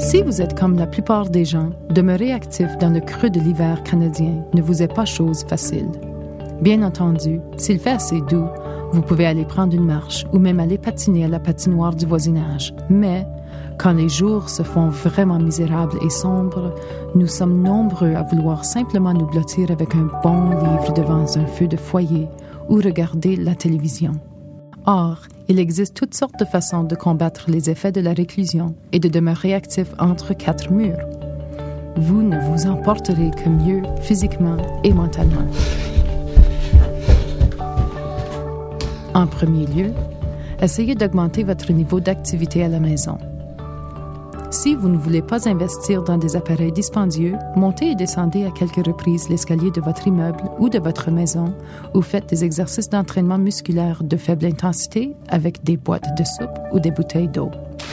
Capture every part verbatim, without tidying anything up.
Si vous êtes comme la plupart des gens, demeurer actif dans le creux de l'hiver canadien ne vous est pas chose facile. Bien entendu, s'il fait assez doux, vous pouvez aller prendre une marche ou même aller patiner à la patinoire du voisinage. Mais, quand les jours se font vraiment misérables et sombres, nous sommes nombreux à vouloir simplement nous blottir avec un bon livre devant un feu de foyer ou regarder la télévision. Or, il existe toutes sortes de façons de combattre les effets de la réclusion et de demeurer actif entre quatre murs. Vous ne vous en porterez que mieux physiquement et mentalement. En premier lieu, essayez d'augmenter votre niveau d'activité à la maison. Si vous ne voulez pas investir dans des appareils dispendieux, montez et descendez à quelques reprises l'escalier de votre immeuble ou de votre maison ou faites des exercices d'entraînement musculaire de faible intensité avec des boîtes de soupe ou des bouteilles d'eau.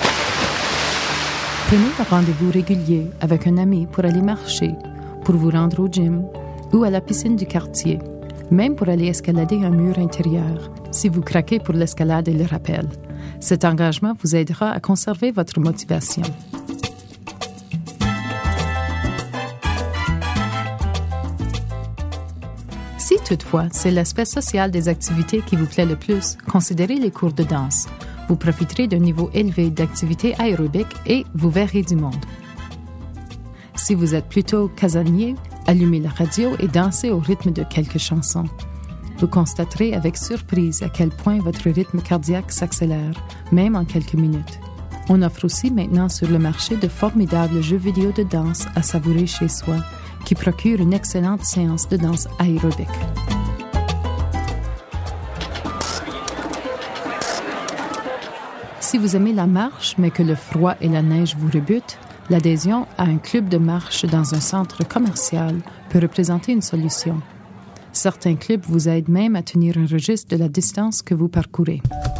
Prenez un rendez-vous régulier avec un ami pour aller marcher, pour vous rendre au gym ou à la piscine du quartier, même pour aller escalader un mur intérieur, si vous craquez pour l'escalade et le rappel. Cet engagement vous aidera à conserver votre motivation. Si toutefois, c'est l'aspect social des activités qui vous plaît le plus, considérez les cours de danse. Vous profiterez d'un niveau élevé d'activité aérobique et vous verrez du monde. Si vous êtes plutôt casanier, allumez la radio et dansez au rythme de quelques chansons. Vous constaterez avec surprise à quel point votre rythme cardiaque s'accélère, même en quelques minutes. On offre aussi maintenant sur le marché de formidables jeux vidéo de danse à savourer chez soi, qui procurent une excellente séance de danse aérobique. Si vous aimez la marche, mais que le froid et la neige vous rebutent, l'adhésion à un club de marche dans un centre commercial peut représenter une solution. Certains clubs vous aident même à tenir un registre de la distance que vous parcourez.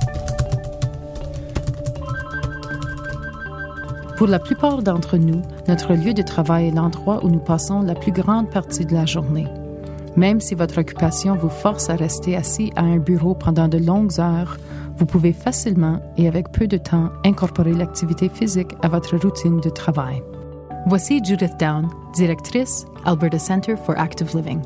Pour la plupart d'entre nous, notre lieu de travail est l'endroit où nous passons la plus grande partie de la journée. Même si votre occupation vous force à rester assis à un bureau pendant de longues heures, vous pouvez facilement et avec peu de temps incorporer l'activité physique à votre routine de travail. Voici Judith Down, directrice, Alberta Centre for Active Living.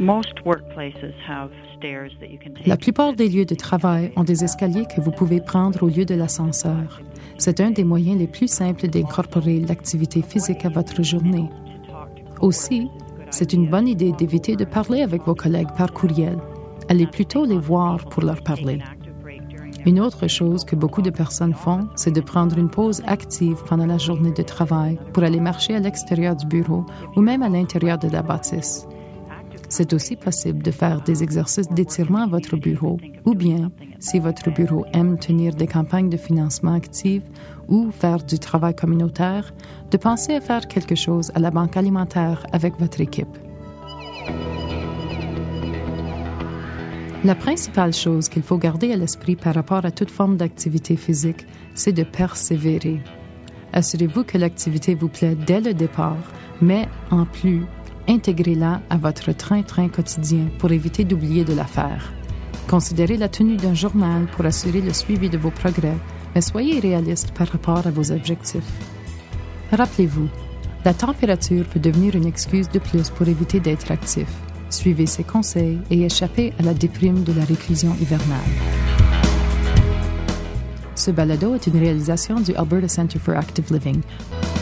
La plupart des lieux de travail ont des escaliers que vous pouvez prendre au lieu de l'ascenseur. C'est un des moyens les plus simples d'incorporer l'activité physique à votre journée. Aussi, c'est une bonne idée d'éviter de parler avec vos collègues par courriel. Allez plutôt les voir pour leur parler. Une autre chose que beaucoup de personnes font, c'est de prendre une pause active pendant la journée de travail pour aller marcher à l'extérieur du bureau ou même à l'intérieur de la bâtisse. C'est aussi possible de faire des exercices d'étirement à votre bureau ou bien, si votre bureau aime tenir des campagnes de financement actives ou faire du travail communautaire, de penser à faire quelque chose à la banque alimentaire avec votre équipe. La principale chose qu'il faut garder à l'esprit par rapport à toute forme d'activité physique, c'est de persévérer. Assurez-vous que l'activité vous plaît dès le départ, mais en plus, intégrez-la à votre train-train quotidien pour éviter d'oublier de la faire. Considérez la tenue d'un journal pour assurer le suivi de vos progrès, mais soyez réaliste par rapport à vos objectifs. Rappelez-vous, la température peut devenir une excuse de plus pour éviter d'être actif. Suivez ces conseils et échappez à la déprime de la réclusion hivernale. Ce balado est une réalisation du Alberta Centre for Active Living.